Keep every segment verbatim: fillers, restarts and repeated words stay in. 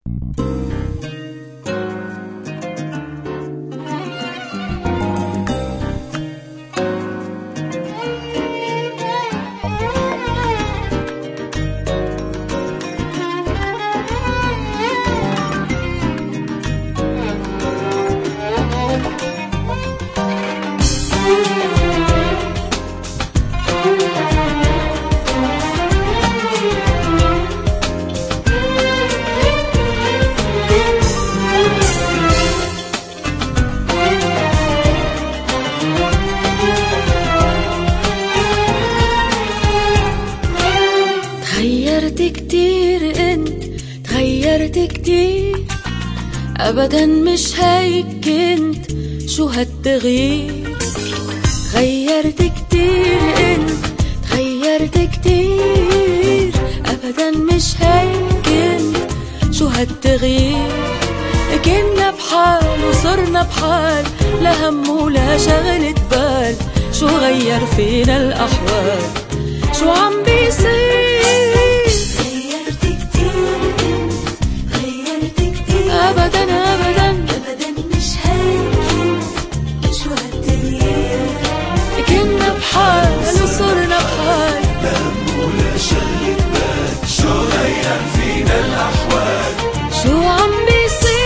تغيرت كتير انت، تغيرت كتير ابدا مش هيك انت، شو هالتغيير؟ تغيرت كتير انت، تغيرت كتير ابدا مش هيك انت، شو هالتغيير؟ كنا بحال وصرنا بحال، لا هم ولا شغلة بال، شو غير فينا الأحوال؟ شو عم بيصير؟ غيرت كتير انت، غيرت كتير أبدا أبدا ابدا مش هيك انت، شو هالتغيير؟ كنا بحال وصرنا بحال، لا هم ولا شغلة بال، شو غير فينا الأحوال؟ شو عم بيصير؟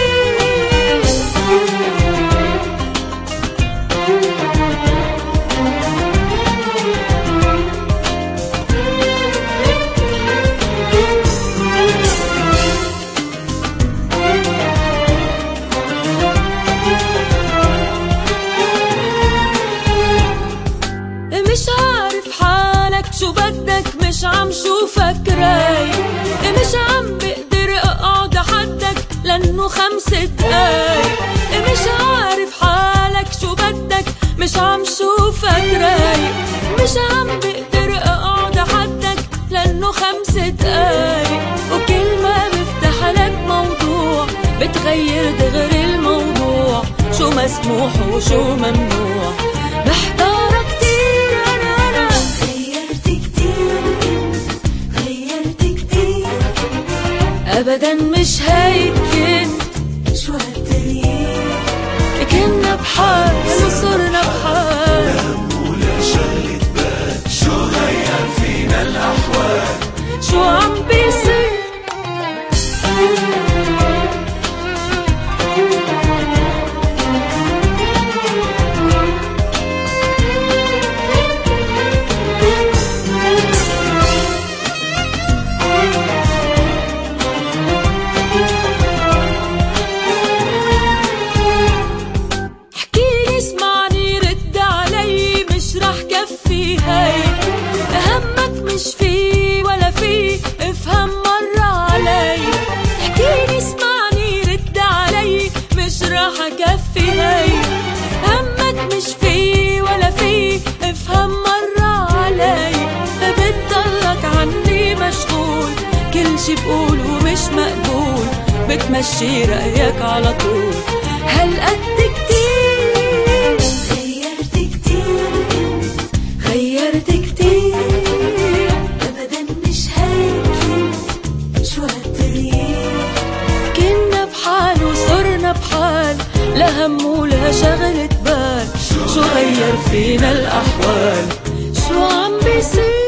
مش عارف حالك شو بدك، مش عم شوفك رايق، مش عم بقدر اقعد حدك لانه خمس دقايق، مش عارف حالك شو بدك، مش عم شوفك رايق، مش عم بقدر اقعد حدك لانه خمس دقايق، وكل ما بفتح لك موضوع بتغير دغري الموضوع، شو مسموح وشو ممنوع، محتارة كتير انا انا غيرت كتير انت، غيرت كتير ابدا مش هيك انت، شو هالتغيير؟ كنا بحال وصرنا بحال، لا هم ولا شغلة بال، شو غير فينا الأحوال؟ شو عم بيصير؟ احكيلي اسمعني رد علي، مش رح كفي هاي همك، مش في ولا في، افهم مرة علي، احكيلي اسمعني رد علي، مش رح كفي هاي همك، مش في ولا في، افهم مرة علي، بتضلك عني مشغول، كل شي بقوله مش مقبول، بتمشي رأيك على طول، هالقد كتير غيرت كتير انت، غيرت كتير ابدا مش هيك انت، شو هالتغيير؟ كنا بحال وصرنا بحال، لا هم ولا شغلة بال، شو غير فينا الأحوال؟ شو عم بيصير؟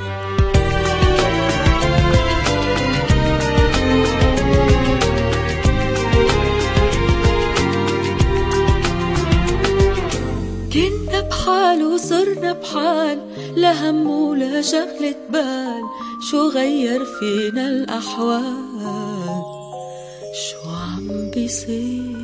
كنا بحال وصرنا بحال، لا هم ولا شغلة بال، شو غير فينا الأحوال؟ شو عم بيصير؟